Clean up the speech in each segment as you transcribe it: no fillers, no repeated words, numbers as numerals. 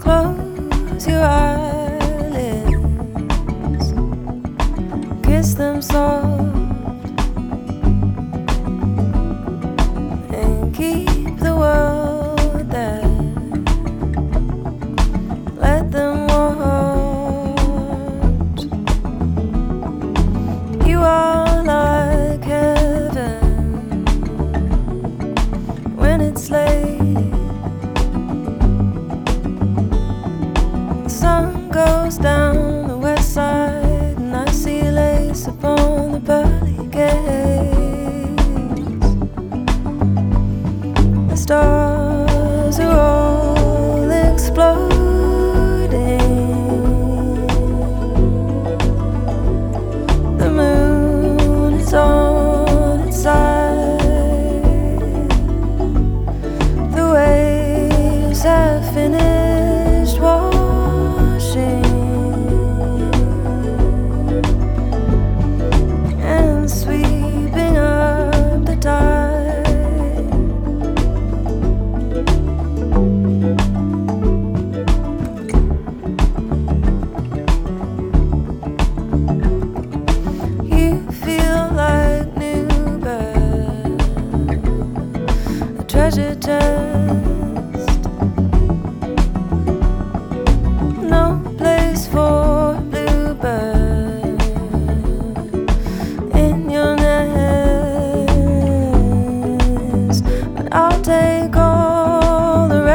Close your eyelids, kiss them soft, and keep the world there. Let them watch. You are like heaven when it's late. The sun goes down the west side, and I see lace upon the pearly gates. The stars are all exploding. The moon is on its side. The waves have finished washing and sweeping up the tide. You feel like new bird, a treasure chest. No place for a bluebird in your nest, but I'll take all the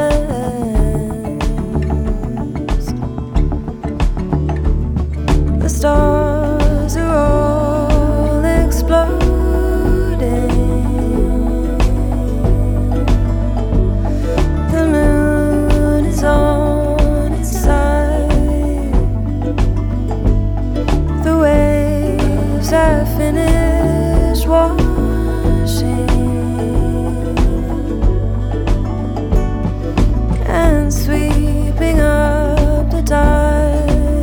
rest. The stars are all exploding. The moon is on its side. The waves have finished washing and sweeping up the tide.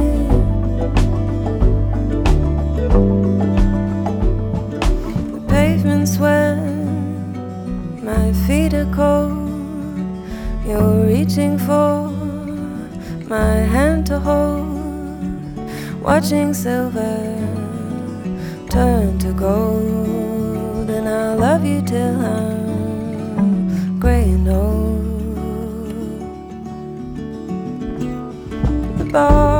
The pavement sweat, my feet are cold. You're reaching for my hand to hold, watching silver turn to gold, and I'll love you till I'm gray and old. The bar